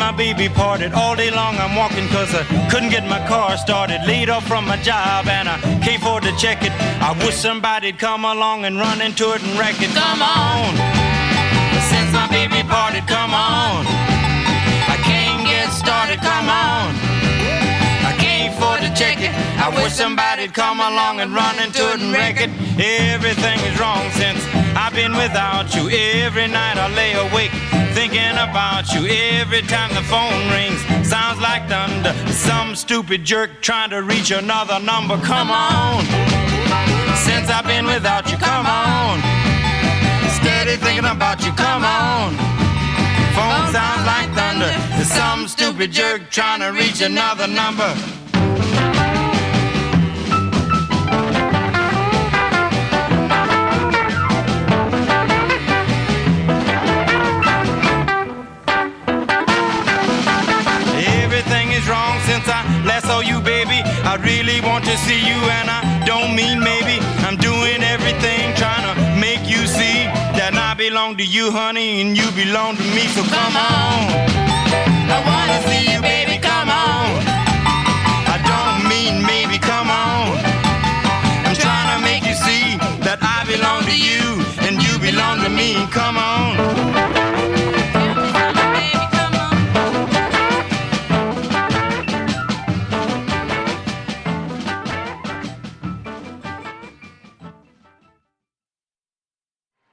my baby parted, all day long I'm walking 'cause I couldn't get my car started. Laid off from my job and I can't afford to check it. I wish somebody'd come along and run into it and wreck it. Come on, since my baby parted, come on. I can't get started, come on. I can't afford to check it. I wish somebody'd come along and run into it and wreck it. Everything is wrong since I've been without you. Every night I lay awake thinking about you. Every time the phone rings, sounds like thunder. Some stupid jerk trying to reach another number. Come on, since I've been without you, come on. Steady thinking about you, come on. Phone sounds like thunder. There's some stupid jerk trying to reach another number. Everything is wrong since I last saw you, baby. I really want to see you and I don't mean maybe. I'm doing everything trying to make you see that I belong to you, honey, and you belong to me. So come on,